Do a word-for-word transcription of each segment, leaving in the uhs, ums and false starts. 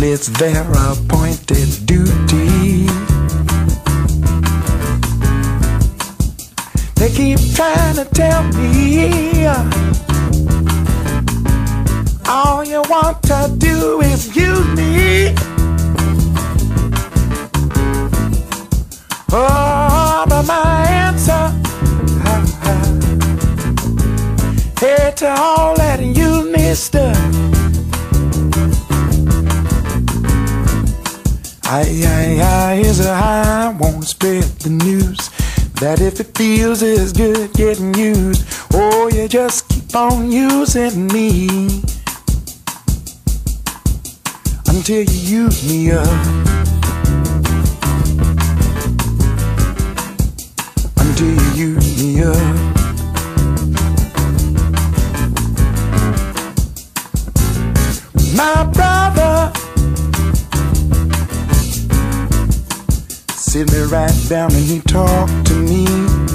it's their appointed duty. They keep trying to tell me all you want to do is use me. Oh, but my answer, hey, to all that use me stuff, I, I, I, is a I wanna spread the news that if it feels as good getting used, oh, you just keep on using me until you use me up, until you use me up. My brother sit me right down and he talked to me.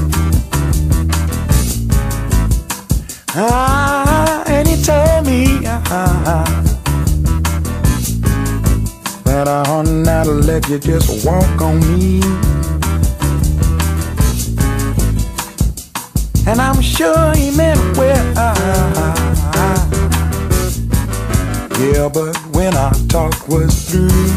Ah, and he told me ah, that I ought not to let you just walk on me. And I'm sure he meant well. Ah, yeah, but when our talk was through,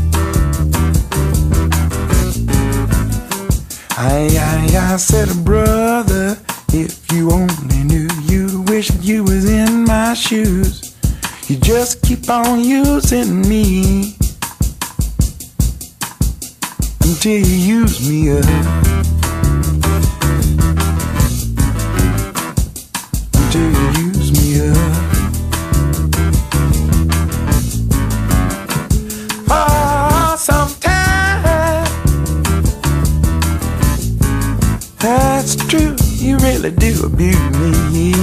I, I, I said, brother, if you only knew, you'd wish you was in my shoes. You just keep on using me until you use me up, until you use me up. Oh, sometimes that's true, you really do abuse me.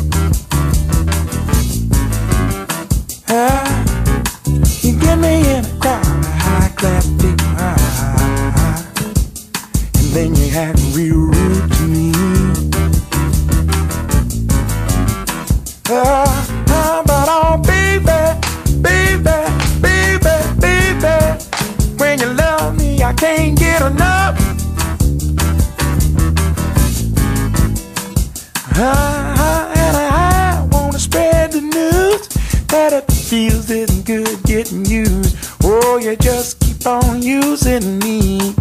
Ah, you get me in a crowd of high-class people, ah, and then you act real rude to me. Ah, ah, but oh baby, baby, baby, baby, when you love me I can't get enough. Ah, and I wanna spread the news that it feels isn't good getting used. Oh, you just keep on using me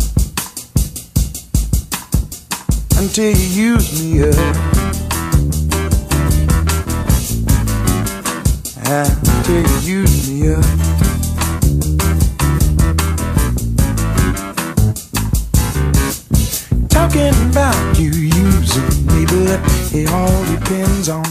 until you use me up, ah, until you use me up. Talking about you using me, but it all depends on